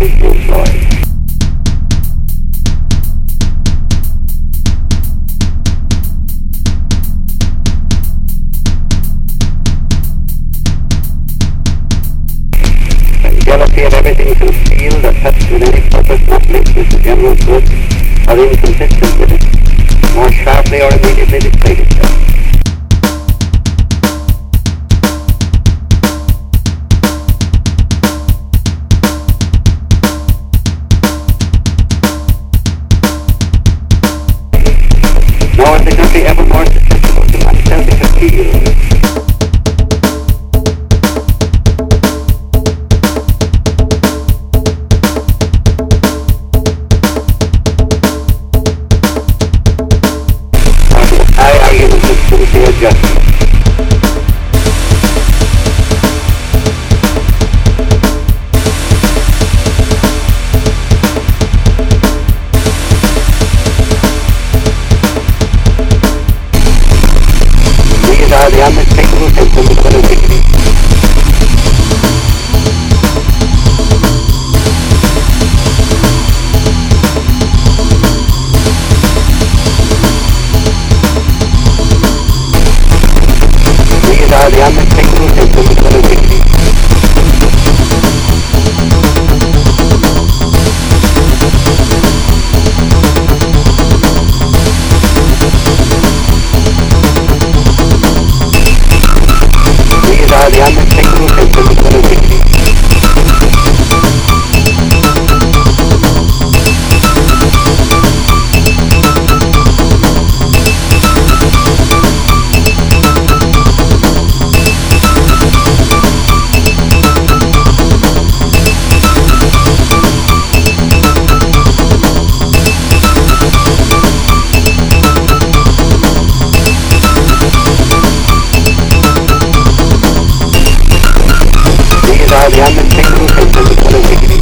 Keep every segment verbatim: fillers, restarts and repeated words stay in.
physical choice. Jealousy of everything concealed or touched with any purpose not linked with the general good or inconsistent with it, more sharply or immediately displayed itself. Nor is the country ever more susceptible to unselfish appeal. Sincere justice. These are the unmistakable symptoms of an awakening. These are the unmistakable symptoms of an awakening. These are the unmistakable symptoms of an awakening. These are the unmistakable symptoms of an awakening.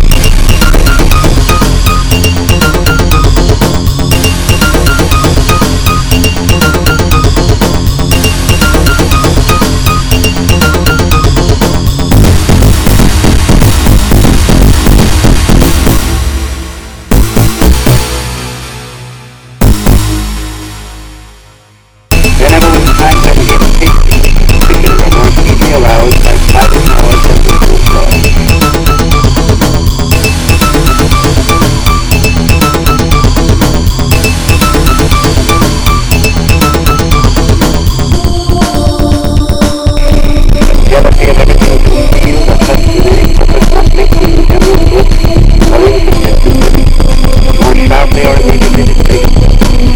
Whenever we find that we get particular or more deeply aroused by private knowledge of physical choice. Jealousy of everything concealed or touched with any purpose not linked with the general good or inconsistent with it, more sharply or immediately displayed itself.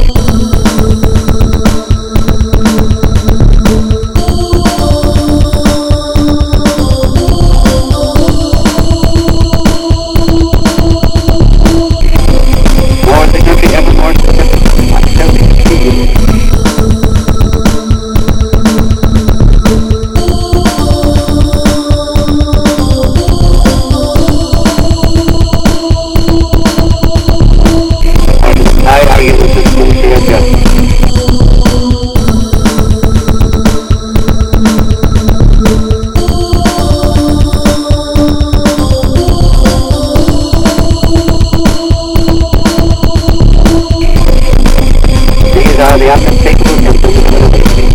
These are the unmistakable symptoms of an awakening.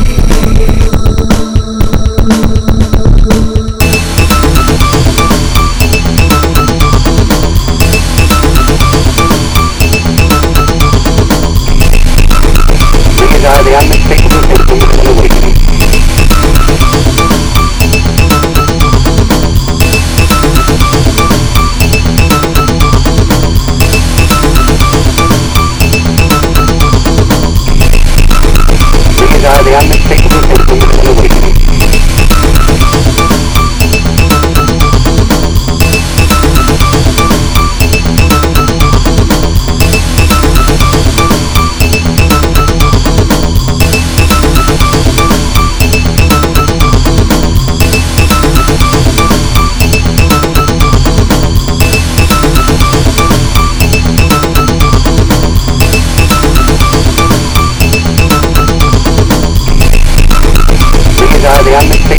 These are the unmistakable symptoms of an awakening. These are the unmistakable symptoms of an awakening. These are the unmistakable